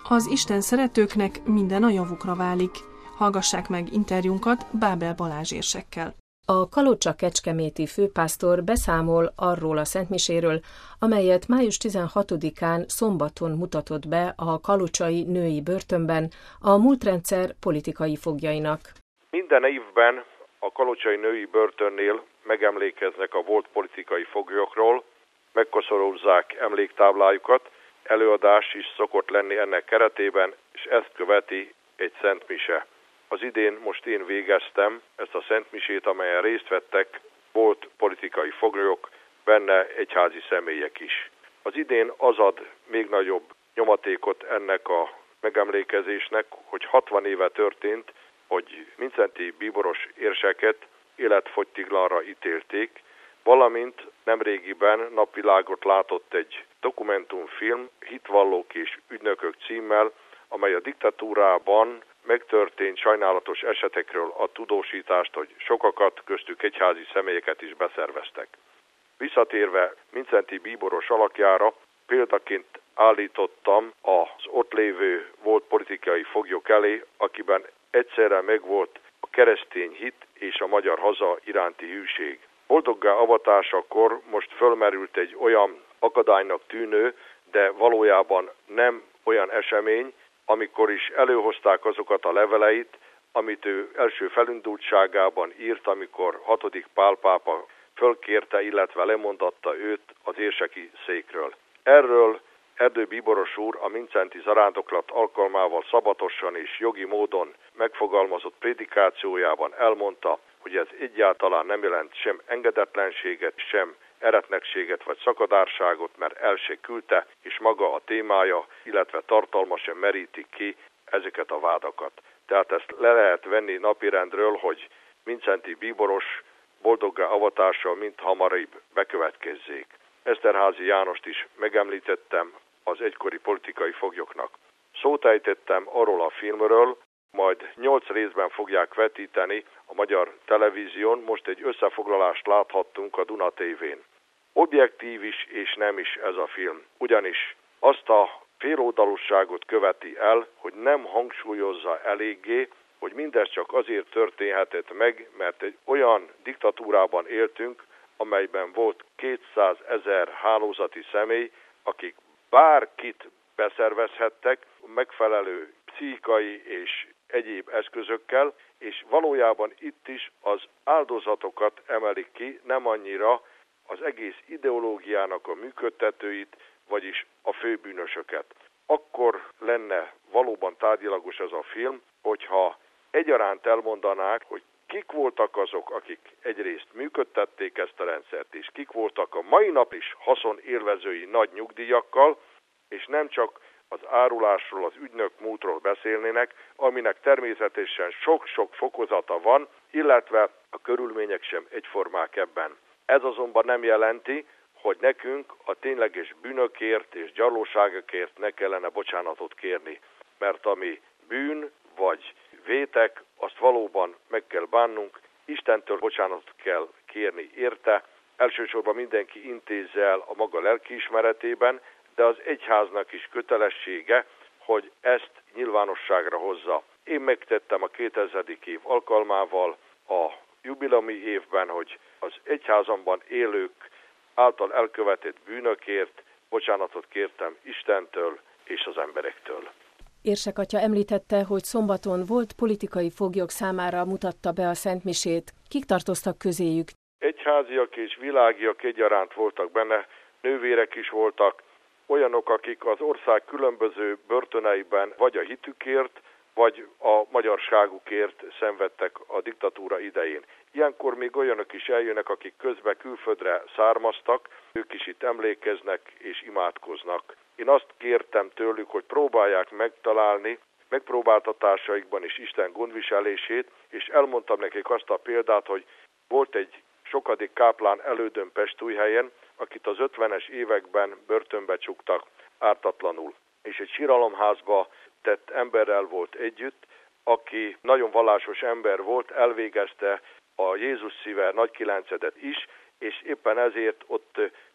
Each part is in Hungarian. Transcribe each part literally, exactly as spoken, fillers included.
Az Isten szeretőknek minden a javukra válik. Hallgassák meg interjúnkat Bábel Balázs érsekkel. A kalocsa-kecskeméti főpásztor beszámol arról a szentmiséről, amelyet május tizenhatodikán szombaton mutatott be a kalocsai női börtönben a múltrendszer politikai foglyainak. Minden évben a kalocsai női börtönnél megemlékeznek a volt politikai foglyokról, megkoszorúzzák emléktáblájukat, előadás is szokott lenni ennek keretében, és ezt követi egy szentmise. Az idén most én végeztem ezt a szentmisét, amelyen részt vettek volt politikai foglyok, benne egyházi személyek is. Az idén az ad még nagyobb nyomatékot ennek a megemlékezésnek, hogy hatvan éve történt, hogy Mindszenty bíboros érseket életfogytiglanra ítélték, valamint nemrégiben napvilágot látott egy dokumentumfilm Hitvallók és ügynökök címmel, amely a diktatúrában megtörtént sajnálatos esetekről ad tudósítást, hogy sokakat, köztük egyházi személyeket is beszerveztek. Visszatérve Mindszenty bíboros alakjára, példaként állítottam az ott lévő volt politikai foglyok elé, akiben egyszerre megvolt a keresztény hit és a magyar haza iránti hűség. Boldoggá avatásakor most fölmerült egy olyan akadálynak tűnő, de valójában nem olyan esemény, amikor is előhozták azokat a leveleit, amit ő első felindultságában írt, amikor hatodik Pál pápa fölkérte, illetve lemondatta őt az érseki székről. Erről Erdő bíboros úr a Mindszenty zarándoklat alkalmával szabatosan és jogi módon megfogalmazott prédikációjában elmondta, hogy ez egyáltalán nem jelent sem engedetlenséget, sem eretnekséget vagy szakadárságot, mert el se küldte, és maga a témája, illetve tartalma sem meríti ki ezeket a vádakat. Tehát ezt le lehet venni napirendről, hogy Mindszenty bíboros boldoggá avatása mint hamarabb bekövetkezzék. Eszterházy Jánost is megemlítettem az egykori politikai foglyoknak. Szót ejtettem arról a filmről, majd nyolc részben fogják vetíteni a magyar televízión, most egy összefoglalást láthattunk a Duna té vén. Objektív is és nem is ez a film, ugyanis azt a féloldalúságot követi el, hogy nem hangsúlyozza eléggé, hogy mindez csak azért történhetett meg, mert egy olyan diktatúrában éltünk, amelyben volt kétszázezer hálózati személy, akik bárkit beszervezhettek megfelelő pszichikai és egyéb eszközökkel, és valójában itt is az áldozatokat emelik ki, nem annyira az egész ideológiának a működtetőit, vagyis a főbűnösöket. Akkor lenne valóban tárgyilagos ez a film, hogyha egyaránt elmondanák, hogy kik voltak azok, akik egyrészt működtették ezt a rendszert, és kik voltak a mai nap is haszonélvezői nagy nyugdíjakkal, és nem csak az árulásról, az ügynök múltról beszélnének, aminek természetesen sok-sok fokozata van, illetve a körülmények sem egyformák ebben. Ez azonban nem jelenti, hogy nekünk a tényleges bűnökért és gyarlóságokért ne kellene bocsánatot kérni, mert ami bűn vagy vétek, azt valóban meg kell bánnunk, Istentől bocsánatot kell kérni érte, elsősorban mindenki intézze el a maga lelkiismeretében, de az egyháznak is kötelessége, hogy ezt nyilvánosságra hozza. Én megtettem a kétezredik év alkalmával a jubileumi évben, hogy az egyházamban élők által elkövetett bűnökért bocsánatot kértem Istentől és az emberektől. Érsek atya említette, hogy szombaton volt politikai foglyok számára mutatta be a szentmisét. Kik tartoztak közéjük? Egyháziak és világiak egyaránt voltak benne, nővérek is voltak, olyanok, akik az ország különböző börtöneiben vagy a hitükért, vagy a magyarságukért szenvedtek a diktatúra idején. Ilyenkor még olyanok is eljönnek, akik közben külföldre származtak, ők is itt emlékeznek és imádkoznak. Én azt kértem tőlük, hogy próbálják megtalálni megpróbáltatásaikban is Isten gondviselését, és elmondtam nekik azt a példát, hogy volt egy sokadik káplán elődön Pestújhelyen, akit az ötvenes években börtönbe csuktak ártatlanul, és egy síralomházba tett emberrel volt együtt, aki nagyon vallásos ember volt, elvégezte a Jézus szíve nagykilencedet is, és éppen ezért ott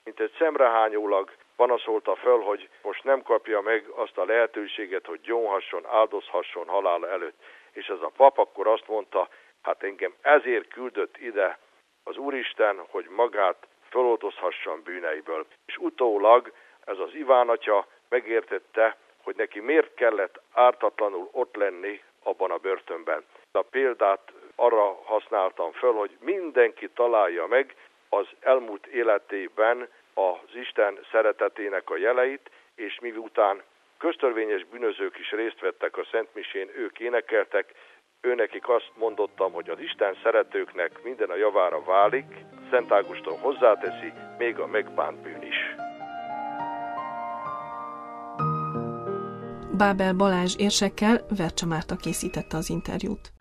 mint egy szemrehányólag panaszolta föl, hogy most nem kapja meg azt a lehetőséget, hogy gyónhasson, áldozhasson halála előtt. És ez a pap akkor azt mondta, hát engem ezért küldött ide az Úristen, hogy magát feloldozhassam bűneiből. És utólag ez az Iván atya megértette, hogy neki miért kellett ártatlanul ott lenni abban a börtönben. A példát arra használtam föl, hogy mindenki találja meg az elmúlt életében az Isten szeretetének a jeleit, és miután köztörvényes bűnözők is részt vettek a szentmisén, ők énekeltek, őnekik azt mondottam, hogy az Isten szeretőknek minden a javára válik, Szent Ágoston hozzáteszi, még a megbánt bűn is. Bábel Balázs érsekkel Vercsa Márta készítette az interjút.